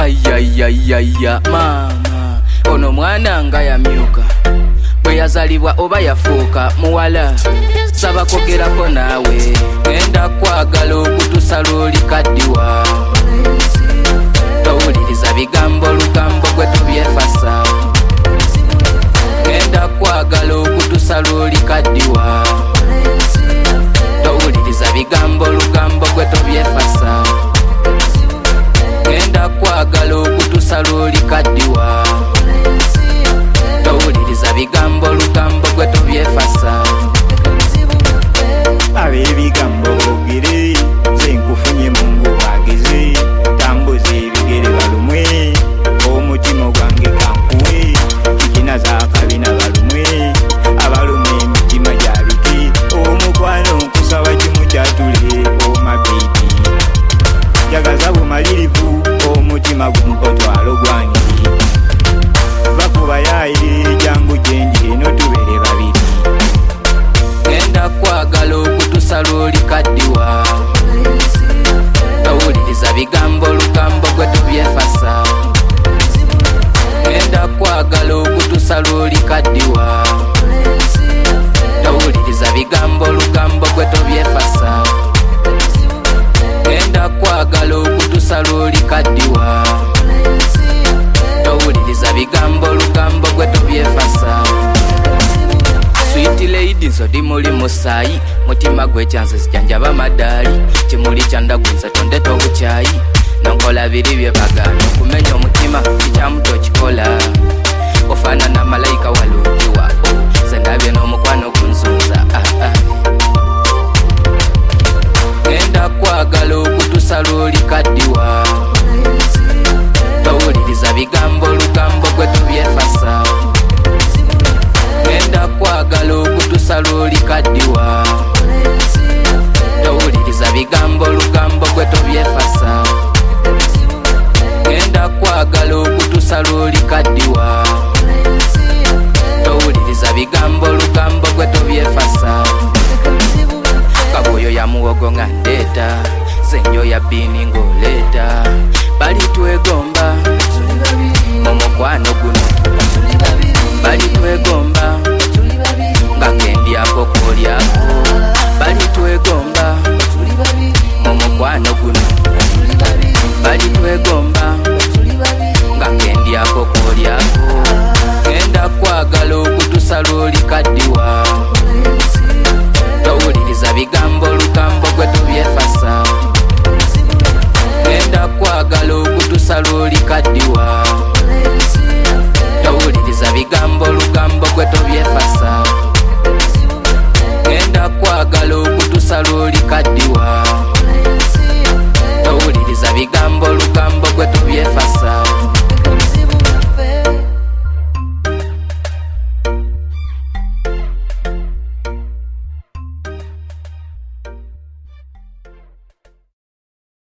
ayayayaya mama ono mwana nga yamyuka bwe yazalibwa oba yafuuka muwala saba kogerako naawe ngenda kwagala okutusala oli kaddiwa towuliriza bigambo lugambo gwe tobyefasa ngenda kwagala okutusala oli kaddiwa towuliriza bigambo lugambo gwe tobyefasa ngenda kwagala okutusala oli kaddiwa towuliriza bigambo lugambo gwe tobyefasa ab'ebigambo boogere senkufunye mungu bageze tambuze ebigere balumwe omutima gwange kankuwe ikina zakabina balumwe abalume emitima gyabike omukwano nkusaba kimu kyatule omabebi jagaza bumalirivu omutima gumpotwalo gwange bakuba yaire jangu gyendi eno tubere babiri ngenda kwagala okutusala oli kaddiwa towuliriza bigambo lugambo gwe tobyefasa ngenda kwagala okutusala oli kaddiwa towuliriza bigambo lugambo gwe tobyefasa ngenda kwagala okutusala oli kaddiwa towuliriza bigambo lugambo gwe tobyefasa Sweet lady nzodi muli musayi mutima gwe chanze sijanjaba madali kimuli chandagwinza tondeto obuchayi nonkola biri bye bagano kumenya omutima kikyamuto kikola ofana na malayika walungiwa sendabye n'omukwano kunzunza ngenda kwagala okutusala oli kaddiwa towuliriza bigambo lugambo gwe tobyefasa ngenda kwagala okutusala oli kaddiwa towuliriza bigambo lugambo gwe tobyefasa ngenda kwagala okutusala oli kaddiwa towuliriza bigambo lugambo gwe tobyefasa kaboyo ya muwogo nga ndeeta senyo ya bini ng'oleeta bali twegomba omukwano guno bali twegomba nga kendyako kolyako bali twegomba omukwano guno bali twegomba nga kendyako kolyako ngenda kwagala okutusala oli kaddiwa towuliriza bigambo lugambo gwe tobyefasa ngenda kwagala okutusala oli kaddiwa